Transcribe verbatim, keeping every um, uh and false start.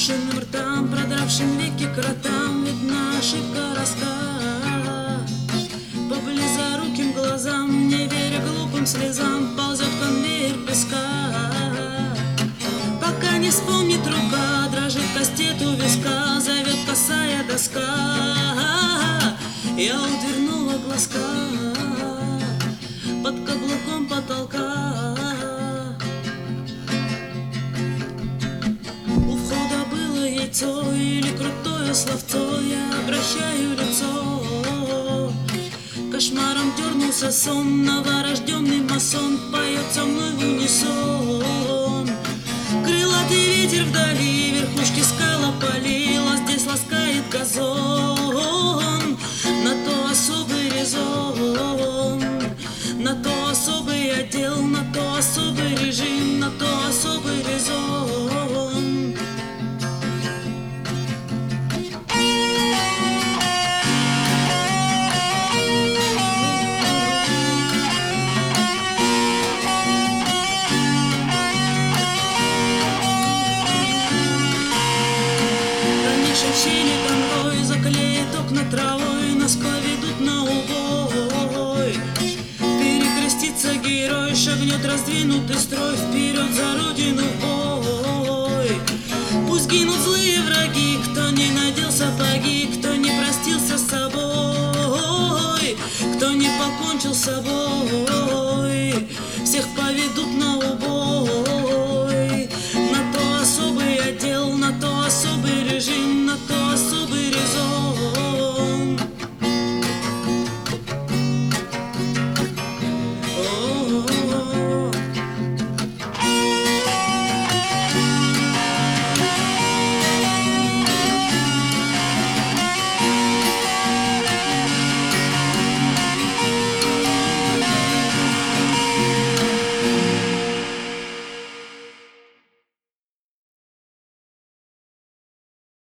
Придушенным ртам, продравшим веки кротам, видна ошибка раска. По близоруким глазам, не веря глупым слезам, ползет конвейер песка. Пока не вспомнит рука, дрожит кастет у виска, зовет косая доска. Я удвернула глазка под каблуком потолка. У входа было яйцо или крутое словцо, я обращаю лицо. Кошмаром дернулся сон, новорожденный масон поет со мной в унисон. Крылатый ветер вдали, верхушки скал опалил, а здесь ласкает газон. На то особый резон, на то особый отдел, на то особый режим, на то особый резон. Щели конвой заклеит окна травой, нас поведут на убой. Перекрестится герой, шагнет раздвинутый строй, вперед за родину в бой. Пусть гинут злые враги, кто не надел сапоги, кто не простился с собой, кто не покончил с собой.